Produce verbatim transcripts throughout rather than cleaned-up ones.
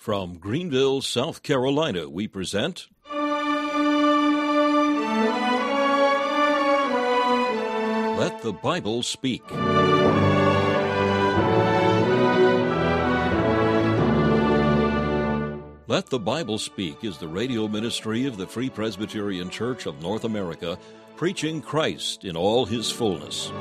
From Greenville, South Carolina, we present Let the Bible Speak. Let the Bible Speak is the radio ministry of the Free Presbyterian Church of North America, preaching Christ in all His fullness.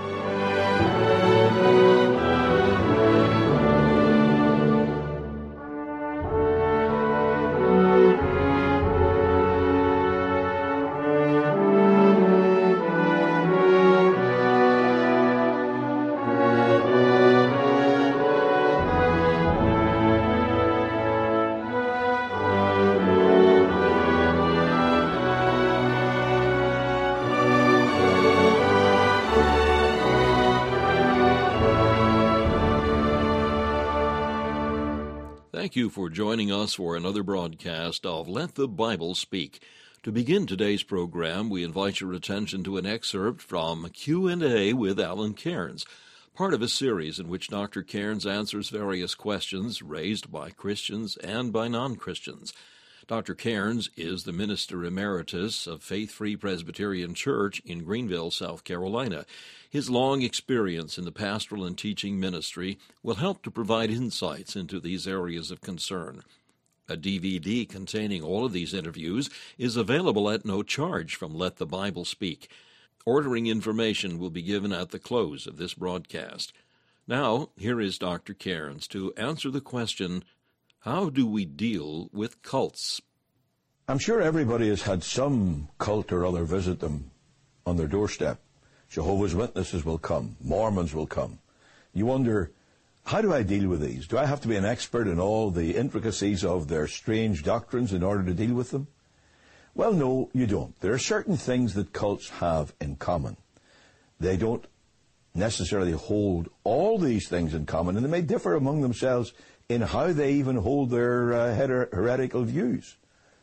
Thank you for joining us for another broadcast of Let the Bible Speak. To begin today's program, we invite your attention to an excerpt from Q and A with Alan Cairns, part of a series in which Doctor Cairns answers various questions raised by Christians and by non-Christians. Doctor Cairns is the Minister Emeritus of Faith Free Presbyterian Church in Greenville, South Carolina. His long experience in the pastoral and teaching ministry will help to provide insights into these areas of concern. A D V D containing all of these interviews is available at no charge from Let the Bible Speak. Ordering information will be given at the close of this broadcast. Now, here is Doctor Cairns to answer the question, how do we deal with cults? I'm sure everybody has had some cult or other visit them on their doorstep. Jehovah's Witnesses will come. Mormons will come. You wonder, how do I deal with these? Do I have to be an expert in all the intricacies of their strange doctrines in order to deal with them? Well, no, you don't. There are certain things that cults have in common. They don't necessarily hold all these things in common, and they may differ among themselves in how they even hold their uh, her- heretical views.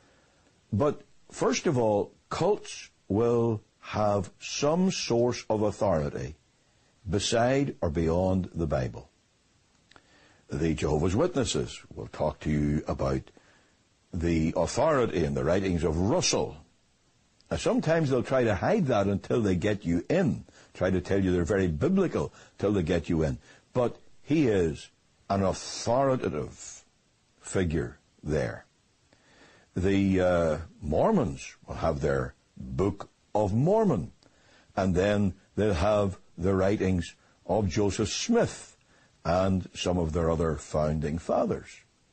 But first of all, cults will have some source of authority beside or beyond the Bible. The Jehovah's Witnesses will talk to you about the authority in the writings of Russell. Now, sometimes they'll try to hide that until they get you in, try to tell you they're very biblical till they get you in. But he is an authoritative figure there. The uh, Mormons will have their Book of Mormon, and then they'll have the writings of Joseph Smith and some of their other founding fathers.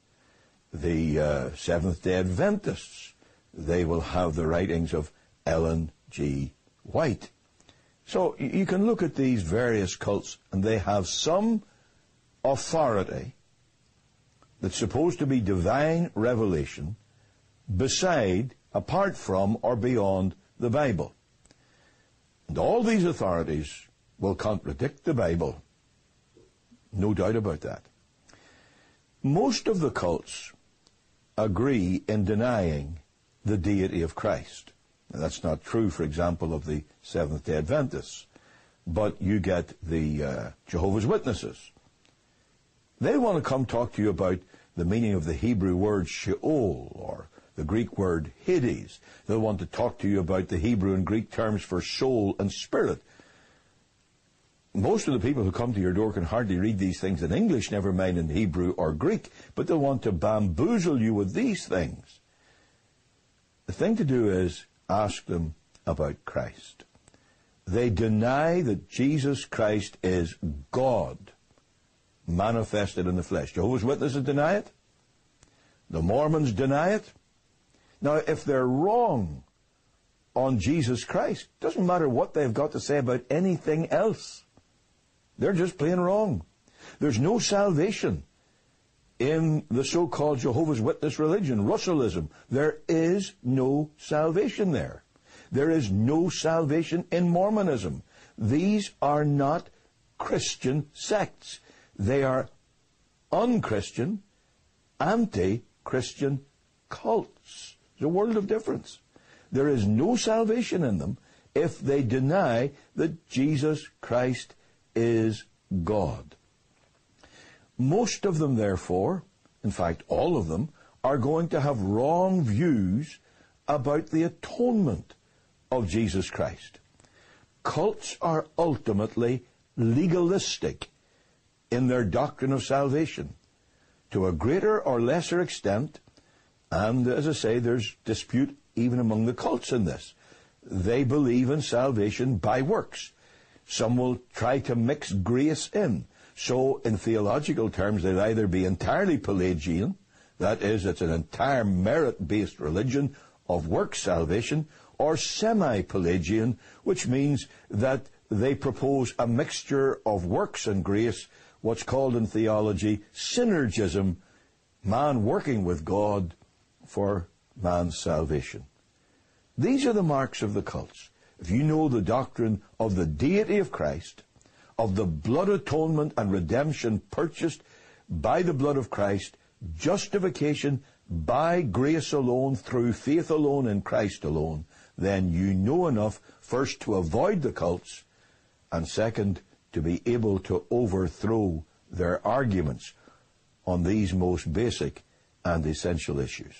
The uh, Seventh-day Adventists, they will have the writings of Ellen G. White. So you can look at these various cults, and they have some authority that's supposed to be divine revelation beside, apart from, or beyond the Bible. And all these authorities will contradict the Bible. No doubt about that. Most of the cults agree in denying the deity of Christ. Now, that's not true, for example, of the Seventh-day Adventists. But you get the uh, Jehovah's Witnesses. They want to come talk to you about the meaning of the Hebrew word Sheol, or the Greek word Hades. They'll want to talk to you about the Hebrew and Greek terms for soul and spirit. Most of the people who come to your door can hardly read these things in English, never mind in Hebrew or Greek, but they'll want to bamboozle you with these things. The thing to do is ask them about Christ. They deny that Jesus Christ is God manifested in the flesh. Jehovah's Witnesses deny it. The Mormons deny it. Now, if they're wrong on Jesus Christ, it doesn't matter what they've got to say about anything else. They're just plain wrong. There's no salvation in the so-called Jehovah's Witness religion, Russellism. There is no salvation there. There is no salvation in Mormonism. These are not Christian sects. They are unchristian, anti-Christian cults. There's a world of difference. There is no salvation in them if they deny that Jesus Christ is God. Most of them, therefore, in fact all of them, are going to have wrong views about the atonement of Jesus Christ. Cults are ultimately legalistic in their doctrine of salvation, to a greater or lesser extent, and as I say, there's dispute even among the cults in this. They believe in salvation by works. Some will try to mix grace in. So, in theological terms, they'll either be entirely Pelagian, that is, it's an entire merit-based religion of works salvation, or semi-Pelagian, which means that they propose a mixture of works and grace, what's called in theology synergism, man working with God for man's salvation. These are the marks of the cults. If you know the doctrine of the deity of Christ, of the blood atonement and redemption purchased by the blood of Christ, justification by grace alone, through faith alone, in Christ alone, then you know enough, first, to avoid the cults, and second, to be able to overthrow their arguments on these most basic and essential issues.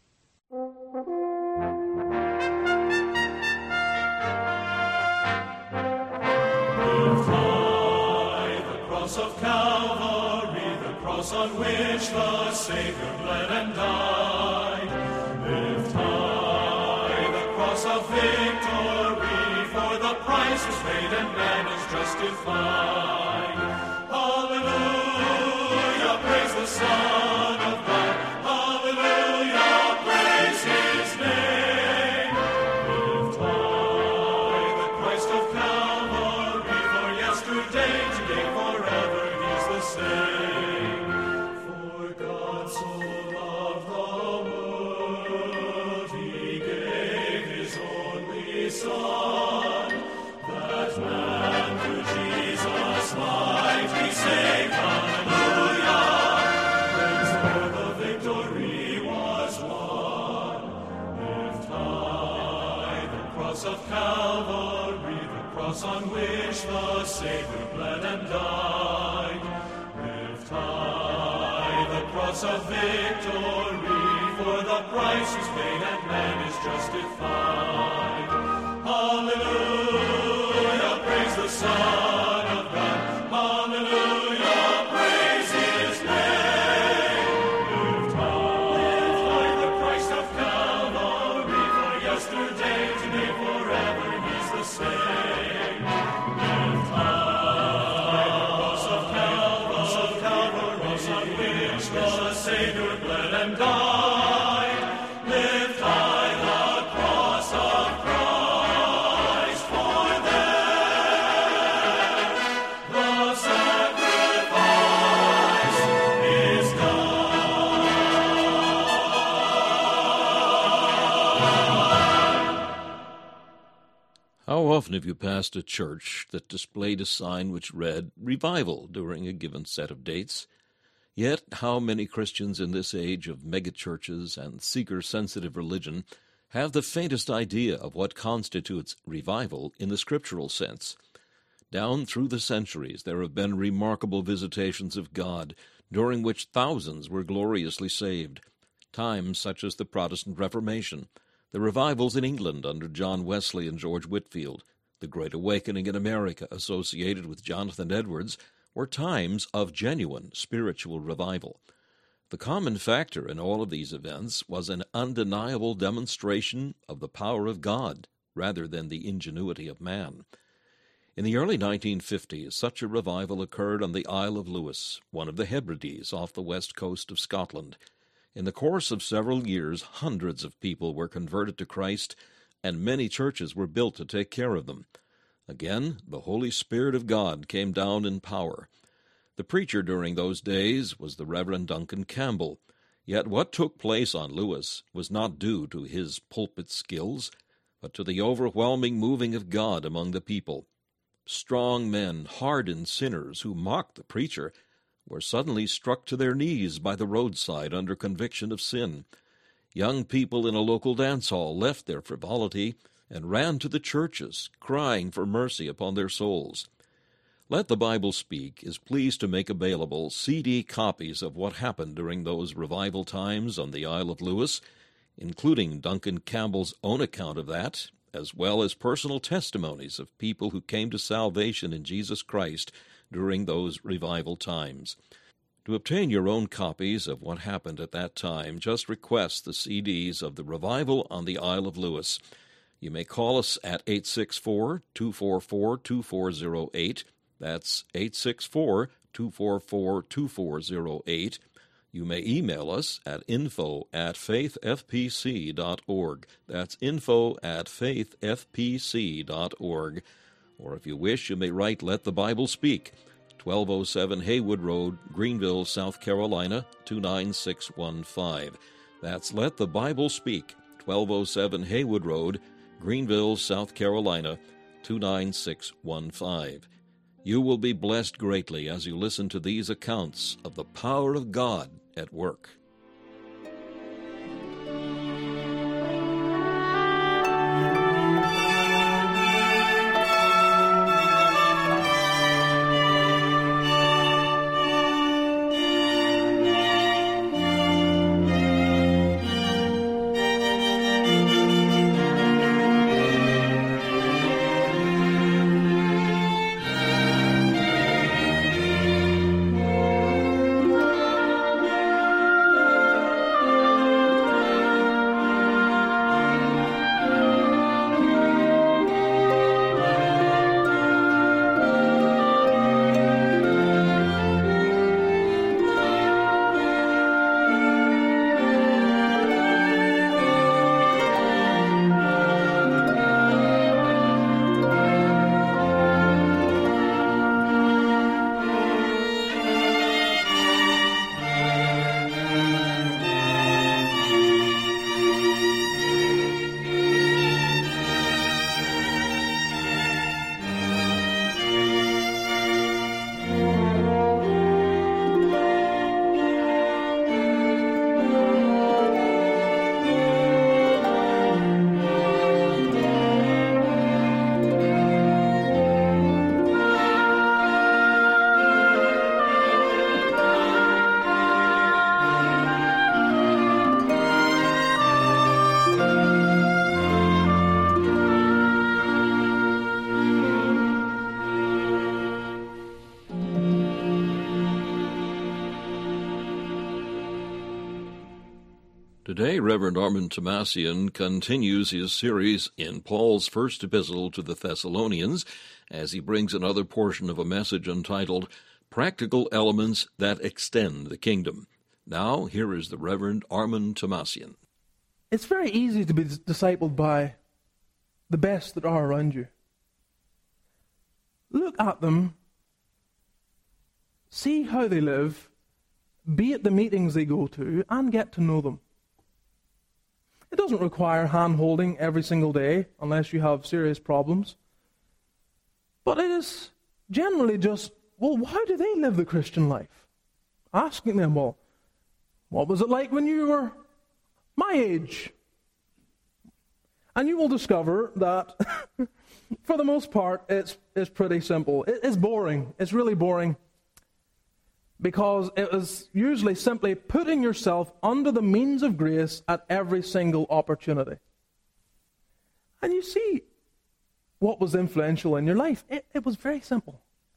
Of Calvary, the cross on which the Savior bled and died. Lift high the cross of victory, for the price is paid and man is justified. Hallelujah, praise the Son of God. Hallelujah, praise His name. Lift high the Christ of Calvary, for yesterday, today, forever He's the same. For God so loved the world, He gave His only Son, that man through Jesus might be saved. Hallelujah! Praise for the victory was won. Lift high the cross of Calvary, the cross on which the Savior bled and died. Lift high the cross of victory, for the price is paid and man is justified. Hallelujah, praise the Son of God. Hallelujah, praise His name. Lift high, lift high the Christ of Calvary, for yesterday, today, forever He's the same. Lift high the cross of Calvary, cross of Calvary, cross on which the Savior bled and died. Lift high the cross of Christ, for there the sacrifice is done. How often have you passed a church that displayed a sign which read "Revival" during a given set of dates? Yet how many Christians in this age of megachurches and seeker-sensitive religion have the faintest idea of what constitutes revival in the scriptural sense? Down through the centuries there have been remarkable visitations of God, during which thousands were gloriously saved. Times such as the Protestant Reformation, the revivals in England under John Wesley and George Whitefield, the Great Awakening in America associated with Jonathan Edwards, were times of genuine spiritual revival. The common factor in all of these events was an undeniable demonstration of the power of God rather than the ingenuity of man. In the early nineteen fifties, such a revival occurred on the Isle of Lewis, one of the Hebrides off the west coast of Scotland. In the course of several years, hundreds of people were converted to Christ, and many churches were built to take care of them. Again, the Holy Spirit of God came down in power. The preacher during those days was the Reverend Duncan Campbell. Yet what took place on Lewis was not due to his pulpit skills, but to the overwhelming moving of God among the people. Strong men, hardened sinners who mocked the preacher, were suddenly struck to their knees by the roadside under conviction of sin. Young people in a local dance hall left their frivolity and ran to the churches, crying for mercy upon their souls. Let the Bible Speak is pleased to make available C D copies of what happened during those revival times on the Isle of Lewis, including Duncan Campbell's own account of that, as well as personal testimonies of people who came to salvation in Jesus Christ during those revival times. To obtain your own copies of what happened at that time, just request the C Ds of the Revival on the Isle of Lewis. You may call us at eight six four, two four four, two four zero eight. That's eight six four, two four four, two four zero eight. You may email us at info at faith f p c dot org. That's info at faith f p c dot org. Or if you wish, you may write Let the Bible Speak, twelve oh seven Haywood Road, Greenville, South Carolina, two nine six one five. That's Let the Bible Speak, twelve oh seven Haywood Road, Greenville, South Carolina, two nine six one five. You will be blessed greatly as you listen to these accounts of the power of God at work. Today, Reverend Armand Tomasian continues his series in Paul's first epistle to the Thessalonians as he brings another portion of a message entitled Practical Elements That Extend the Kingdom. Now, here is the Reverend Armand Tomasian. It's very easy to be discipled by the best that are around you. Look at them, see how they live, be at the meetings they go to, and get to know them. It doesn't require hand-holding every single day unless you have serious problems. But it is generally just, well, how do they live the Christian life? Asking them, well, what was it like when you were my age? And you will discover that, for the most part, it's, it's pretty simple. It, it's boring. It's really boring. Because it is usually simply putting yourself under the means of grace at every single opportunity. And you see what was influential in your life. It, it was very simple.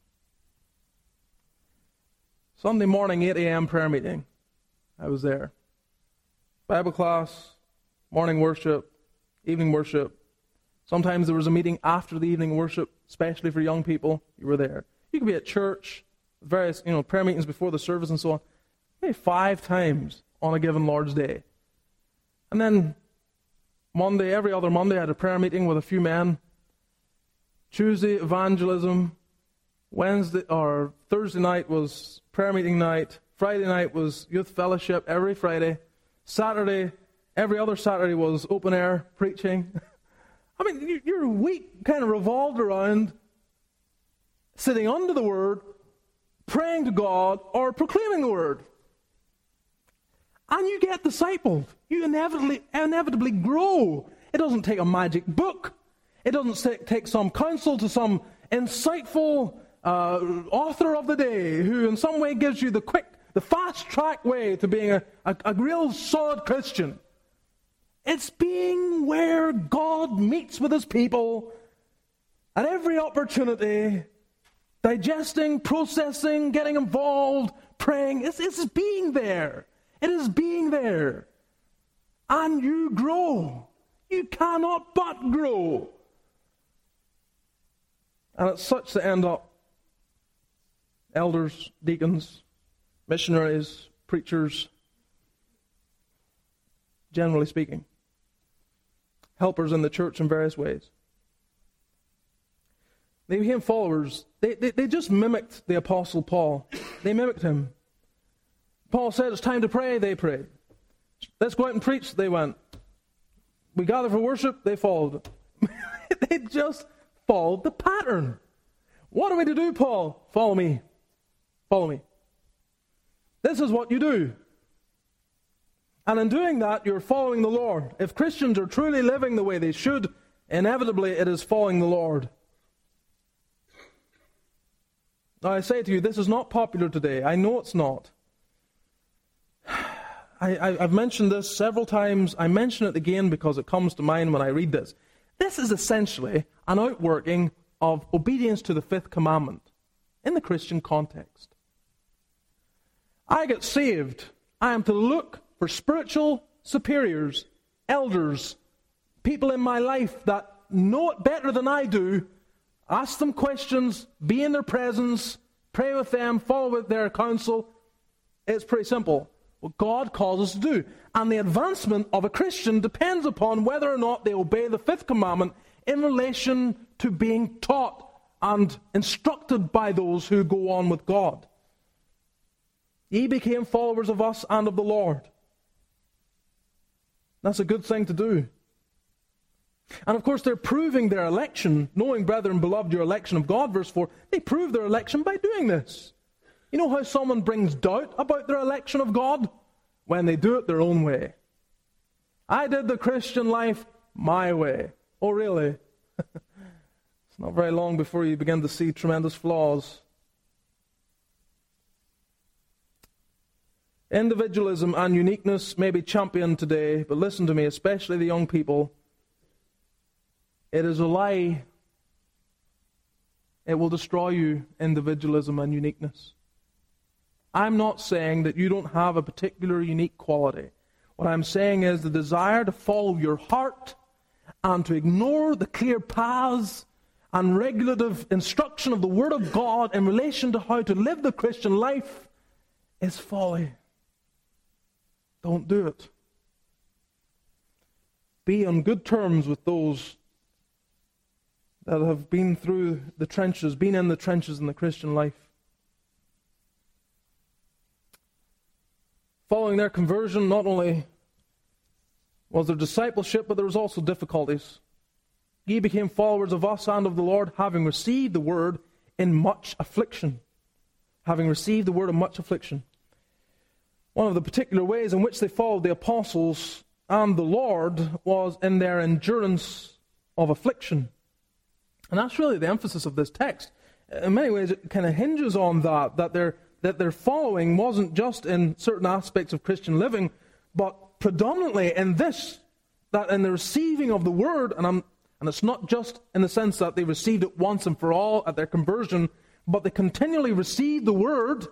Sunday morning, eight a.m. prayer meeting. I was there. Bible class, morning worship, evening worship. Sometimes there was a meeting after the evening worship, especially for young people. You were there. You could be at church, various, you know, prayer meetings before the service and so on, maybe five times on a given Lord's Day. And then Monday, every other Monday, I had a prayer meeting with a few men. Tuesday, evangelism. Wednesday or Thursday night was prayer meeting night. Friday night was youth fellowship every Friday. Saturday, every other Saturday was open air preaching. I mean, your week kind of revolved around sitting under the Word, praying to God, or proclaiming the Word. And you get discipled. You inevitably, inevitably grow. It doesn't take a magic book. It doesn't take some counsel to some insightful uh, author of the day who in some way gives you the quick, the fast-track way to being a, a, a real solid Christian. It's being where God meets with his people at every opportunity, digesting, processing, getting involved, praying. It's, it's being there. It is being there. And you grow. You cannot but grow. And it's such that end up elders, deacons, missionaries, preachers, generally speaking, helpers in the church in various ways. They became followers. They, they, they just mimicked the Apostle Paul. They mimicked him. Paul said it's time to pray, they prayed. Let's go out and preach, they went. We gather for worship, they followed. They just followed the pattern. What are we to do, Paul? Follow me. Follow me. This is what you do. And in doing that, you're following the Lord. If Christians are truly living the way they should, inevitably it is following the Lord. Now I say to you, this is not popular today. I know it's not. I, I, I've mentioned this several times. I mention it again because it comes to mind when I read this. This is essentially an outworking of obedience to the fifth commandment in the Christian context. I get saved. I am to look for spiritual superiors, elders, people in my life that know it better than I do. Ask them questions, be in their presence, pray with them, follow with their counsel. It's pretty simple. What God calls us to do. And the advancement of a Christian depends upon whether or not they obey the fifth commandment in relation to being taught and instructed by those who go on with God. Ye became followers of us and of the Lord. That's a good thing to do. And of course they're proving their election, knowing, brethren, beloved, your election of God, verse four, they prove their election by doing this. You know how someone brings doubt about their election of God? When they do it their own way. I did the Christian life my way. Oh, really? It's not very long before you begin to see tremendous flaws. Individualism and uniqueness may be championed today, but listen to me, especially the young people. It is a lie. It will destroy you, individualism and uniqueness. I'm not saying that you don't have a particular unique quality. What I'm saying is the desire to follow your heart and to ignore the clear paths and regulative instruction of the Word of God in relation to how to live the Christian life is folly. Don't do it. Be on good terms with those that have been through the trenches, been in the trenches in the Christian life. Following their conversion, not only was there discipleship, but there was also difficulties. Ye became followers of us and of the Lord, having received the word in much affliction. Having received the word in much affliction. One of the particular ways in which they followed the apostles and the Lord was in their endurance of affliction. And that's really the emphasis of this text. In many ways, it kind of hinges on that, that their, that their following wasn't just in certain aspects of Christian living, but predominantly in this, that in the receiving of the word, and, I'm, and it's not just in the sense that they received it once and for all at their conversion, but they continually received the word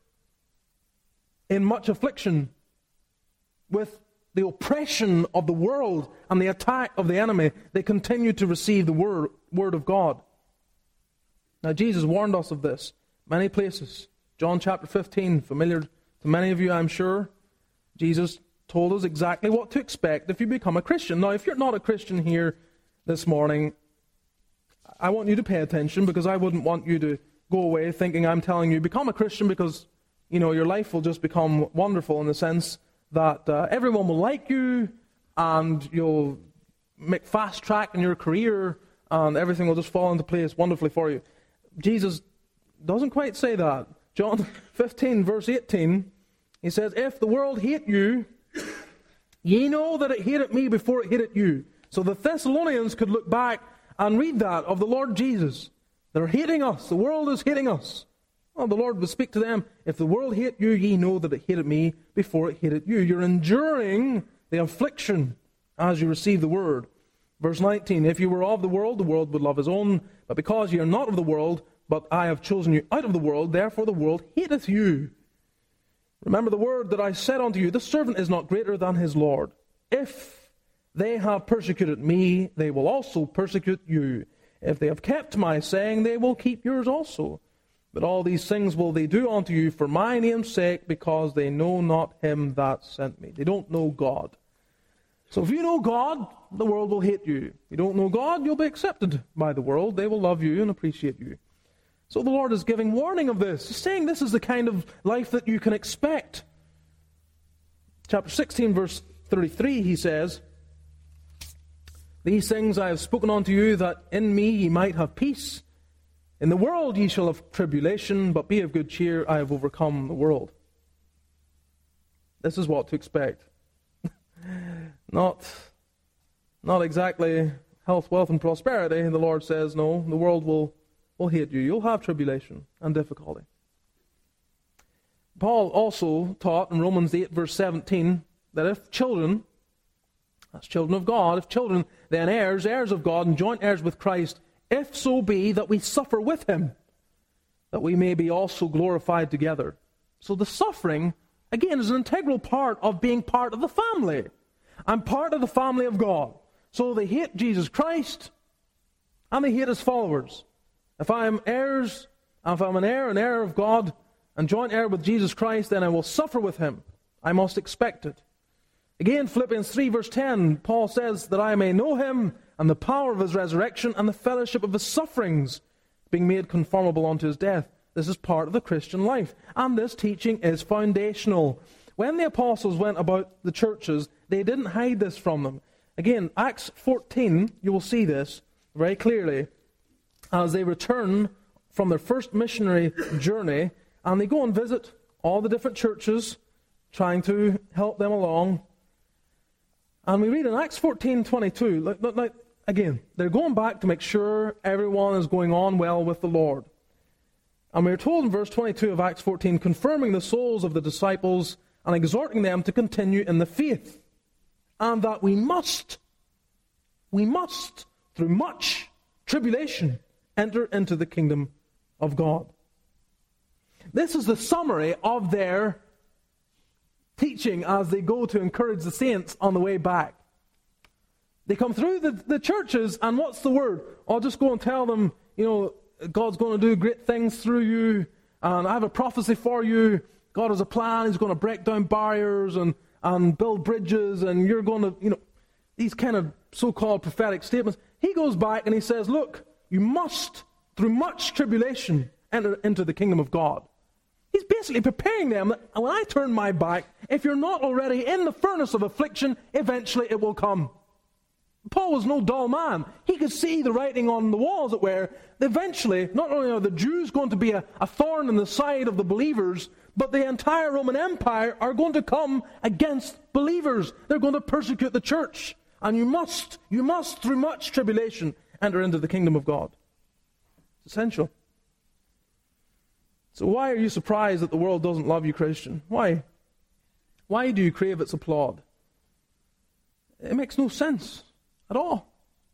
in much affliction with the oppression of the world and the attack of the enemy. They continued to receive the word, word of God. Now, Jesus warned us of this many places. John chapter fifteen, familiar to many of you, I'm sure. Jesus told us exactly what to expect if you become a Christian. Now, if you're not a Christian here this morning, I want you to pay attention, because I wouldn't want you to go away thinking I'm telling you become a Christian because, you know, your life will just become wonderful in the sense that uh, everyone will like you and you'll make fast track in your career and everything will just fall into place wonderfully for you. Jesus doesn't quite say that. John fifteen, verse eighteen, he says, if the world hate you, ye know that it hated me before it hated you. So the Thessalonians could look back and read that of the Lord Jesus. They're hating us. The world is hating us. Well, the Lord would speak to them, if the world hate you, ye know that it hated me before it hated you. You're enduring the affliction as you receive the word. Verse nineteen, if you were of the world, the world would love his own. But because ye are not of the world, but I have chosen you out of the world, therefore the world hateth you. Remember the word that I said unto you, the servant is not greater than his Lord. If they have persecuted me, they will also persecute you. If they have kept my saying, they will keep yours also. But all these things will they do unto you for my name's sake, because they know not him that sent me. They don't know God. So if you know God, the world will hate you. If you don't know God, you'll be accepted by the world. They will love you and appreciate you. So the Lord is giving warning of this. He's saying this is the kind of life that you can expect. Chapter sixteen, verse thirty-three, he says, these things I have spoken unto you, that in me ye might have peace. In the world ye shall have tribulation, but be of good cheer, I have overcome the world. This is what to expect. Not, not exactly health, wealth, and prosperity. The Lord says, no, the world will, will hate you. You'll have tribulation and difficulty. Paul also taught in Romans eight, verse seventeen, that if children, that's children of God, if children, then heirs, heirs of God, and joint heirs with Christ, if so be that we suffer with him, that we may be also glorified together. So the suffering, again, is an integral part of being part of the family. I'm part of the family of God. So they hate Jesus Christ, and they hate his followers. If I am heirs, if I'm an heir, an heir of God, and joint heir with Jesus Christ, then I will suffer with him. I must expect it. Again, Philippians three, verse ten, Paul says that I may know him and the power of his resurrection and the fellowship of his sufferings, being made conformable unto his death. This is part of the Christian life. And this teaching is foundational. When the apostles went about the churches, they didn't hide this from them. Again, Acts fourteen, you will see this very clearly, as they return from their first missionary journey, and they go and visit all the different churches, trying to help them along. And we read in Acts fourteen twenty-two, like, like, again, they're going back to make sure everyone is going on well with the Lord. And we're told in verse twenty-two of Acts fourteen, confirming the souls of the disciples and exhorting them to continue in the faith, and that we must, we must, through much tribulation, enter into the kingdom of God. This is the summary of their teaching as they go to encourage the saints on the way back. They come through the, the churches, and what's the word? I'll just go and tell them, you know, God's going to do great things through you, and I have a prophecy for you. God has a plan. He's going to break down barriers and, and build bridges, and you're going to, you know, these kind of so-called prophetic statements. He goes back and he says, look, you must, through much tribulation, enter into the kingdom of God. He's basically preparing them that when I turn my back, if you're not already in the furnace of affliction, eventually it will come. Paul was no dull man. He could see the writing on the wall, as it were. Eventually, not only are the Jews going to be a, a thorn in the side of the believers, but the entire Roman Empire are going to come against believers. They're going to persecute the church. And you must, you must, through much tribulation, enter into the kingdom of God. It's essential. So why are you surprised that the world doesn't love you, Christian? Why? Why do you crave its applaud? It makes no sense at all.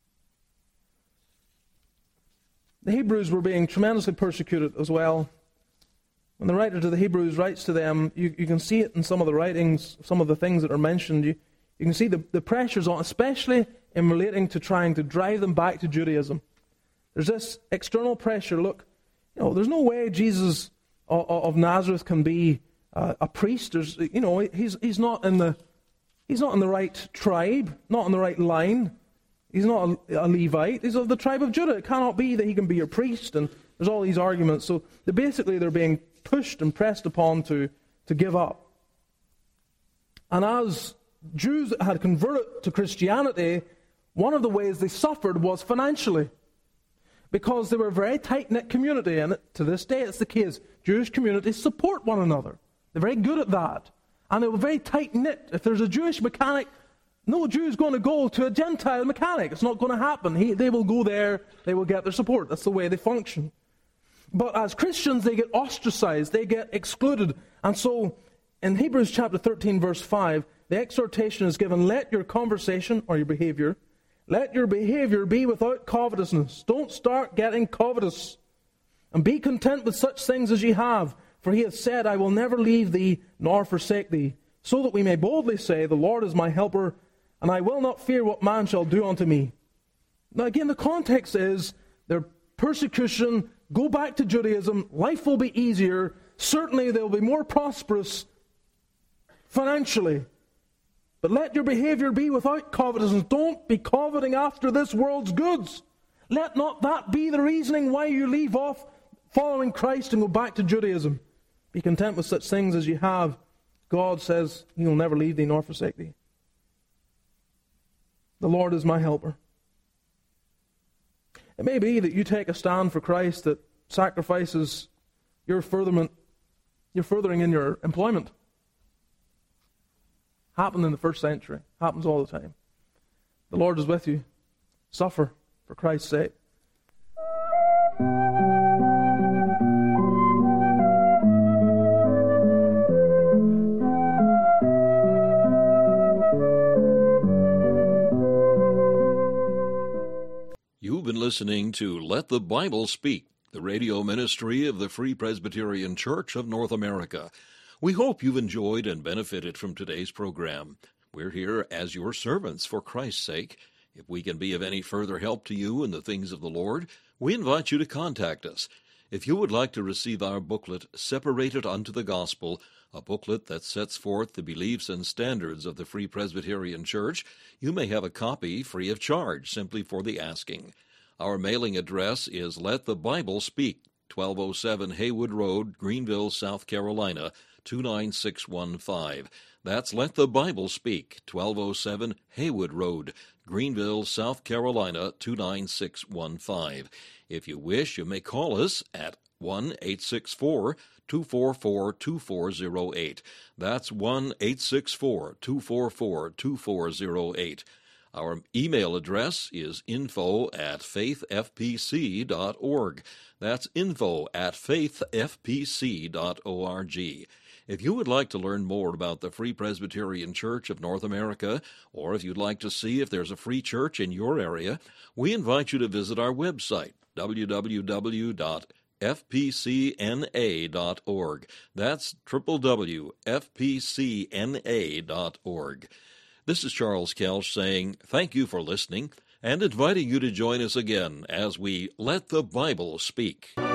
The Hebrews were being tremendously persecuted as well. When the writer to the Hebrews writes to them, you, you can see it in some of the writings, some of the things that are mentioned. You, you can see the, the pressures on, especially in relating to trying to drive them back to Judaism. There's this external pressure. Look, you know, there's no way Jesus of, of Nazareth can be uh, a priest. There's, you know, he's he's not in the he's not in the right tribe, not in the right line. He's not a, a Levite. He's of the tribe of Judah. It cannot be that he can be your priest. And there's all these arguments. So they're basically they're being pushed and pressed upon to to give up. And as Jews had converted to Christianity, one of the ways they suffered was financially. Because they were a very tight-knit community, and to this day it's the case. Jewish communities support one another. They're very good at that. And they were very tight-knit. If there's a Jewish mechanic, No Jew is going to go to a Gentile mechanic. It's not going to happen. He, they will go there. They will get their support. That's the way they function. But as Christians, they get ostracized. They get excluded. And so, in Hebrews chapter thirteen, verse five, the exhortation is given, let your conversation, or your behavior, let your behavior be without covetousness. Don't start getting covetous. And be content with such things as ye have. For he hath said, I will never leave thee, nor forsake thee. So that we may boldly say, the Lord is my helper, and I will not fear what man shall do unto me. Now again, the context is their persecution, go back to Judaism, life will be easier, certainly they'll be more prosperous financially. But let your behavior be without covetousness. Don't be coveting after this world's goods. Let not that be the reasoning why you leave off following Christ and go back to Judaism. Be content with such things as you have. God says he will never leave thee nor forsake thee. The Lord is my helper. It may be that you take a stand for Christ that sacrifices your furtherment, your furthering in your employment. Happened in the first century. Happens all the time. The Lord is with you. Suffer for Christ's sake. You've been listening to Let the Bible Speak, the radio ministry of the Free Presbyterian Church of North America. We hope you've enjoyed and benefited from today's program. We're here as your servants for Christ's sake. If we can be of any further help to you in the things of the Lord, we invite you to contact us. If you would like to receive our booklet, Separated Unto the Gospel, a booklet that sets forth the beliefs and standards of the Free Presbyterian Church, you may have a copy free of charge, simply for the asking. Our mailing address is Let the Bible Speak, twelve oh seven Haywood Road, Greenville, South Carolina, two nine six one five. That's Let the Bible Speak, twelve oh seven Haywood Road, Greenville, South Carolina, two nine six one five. If you wish, you may call us at one eight six four, two four four, two four zero eight. That's one eight six four, two four four, two four zero eight. Our email address is info at faith f p c dot org. That's info at faith f p c dot org. If you would like to learn more about the Free Presbyterian Church of North America, or if you'd like to see if there's a free church in your area, we invite you to visit our website, w w w dot f p c n a dot org. That's w w w dot f p c n a dot org. This is Charles Kelch saying thank you for listening and inviting you to join us again as we Let the Bible Speak.